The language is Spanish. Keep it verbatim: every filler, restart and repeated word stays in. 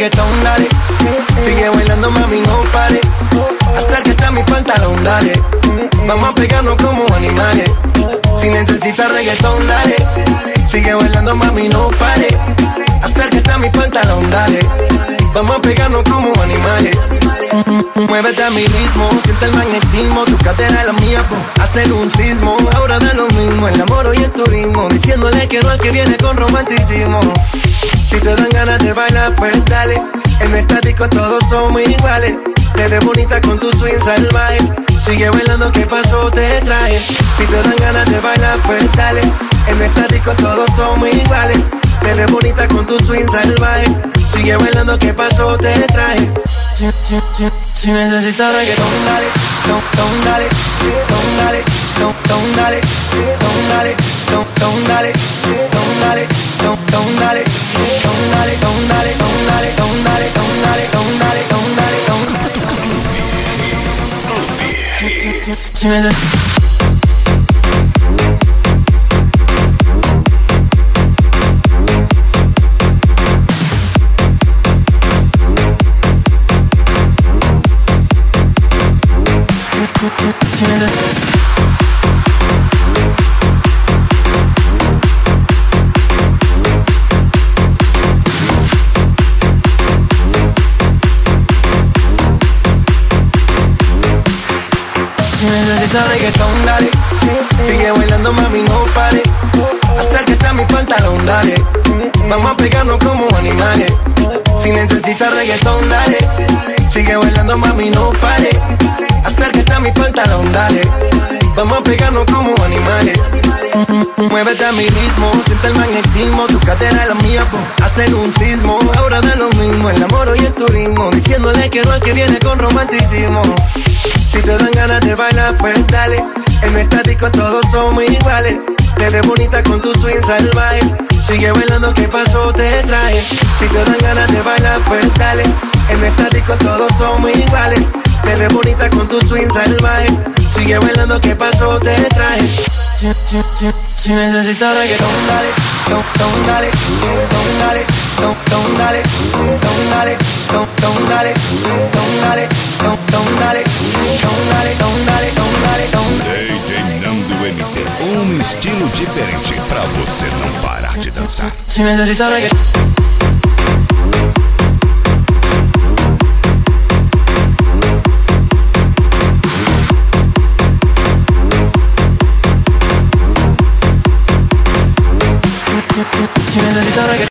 reggaetón, dale. Sigue bailando, mami, no pare. Acércate a mi pantalón, dale. Vamos a pegarnos como animales. Si necesitas reggaetón, dale. Sigue bailando, mami, no pare. Acércate a mi pantalón, dale. Vamos a pegarnos como animales. Muévete a mi ritmo, siente el magnetismo. Tu cadera es la mía, po, hacen un sismo. Ahora da lo mismo, el amor y el turismo. Diciéndole que no al que viene con romanticismo. Si te dan ganas de bailar, pues dale. En el estático todos somos iguales. Te ves bonita con tu swing salvaje. Sigue bailando, ¿qué pasó? Te traje. Si te dan ganas de bailar, pues dale. En el estático todos somos iguales. Te ves bonita con tu swing salvaje. Sigue bailando, ¿qué pasó? Te traje. Si, si, si, si necesitas reggaetón, dale. Don, don, dale. Don, dale. Don, don, dale. Don, dale. Don, don, dale. Don, dale. Don, don, dale. Don, dale. Don, dale. Don, dale. Don, dale. Don, dale. Don, dale. Don, dale. Don, dale. Si necesitas reggaetón, dale. Sigue bailando, mami, no pare. Acércate a mi pantalón, dale. Vamos a pegarnos como animales. Si necesitas reggaetón, dale. Sigue bailando, mami, no pare. Acércate a mi pantalón, dale. Vamos a pegarnos como animales. Muévete a mi ritmo, siente el magnetismo. Tu cadera es la mía, po, hacen un sismo. Ahora da lo mismo, el amor y el turismo. Diciéndole que no al que viene con romanticismo. Si te dan ganas de bailar, pues dale. En el estático todos somos iguales. Te ves bonita con tu swing salvaje. Sigue bailando, ¿qué pasó? Te traje. Si te dan ganas de bailar, pues dale. En el estático todos somos iguales. Te ves bonita con tu swing salvaje. Sigue bailando, ¿qué pasó? Te traje. Si, si, si, si necesitas reggaetón, dale. Don, don, dale. Don, dale. Don, don, dale. Don, dale. Don, don, dale. Don, dale. Don, don, dale. Don, dale. Don, dale. Don, dale. Don, dale. D J Nando M T. Um estilo diferente pra você não parar de dançar. Si necesitas reggaetón. Si necesitas reggaetón.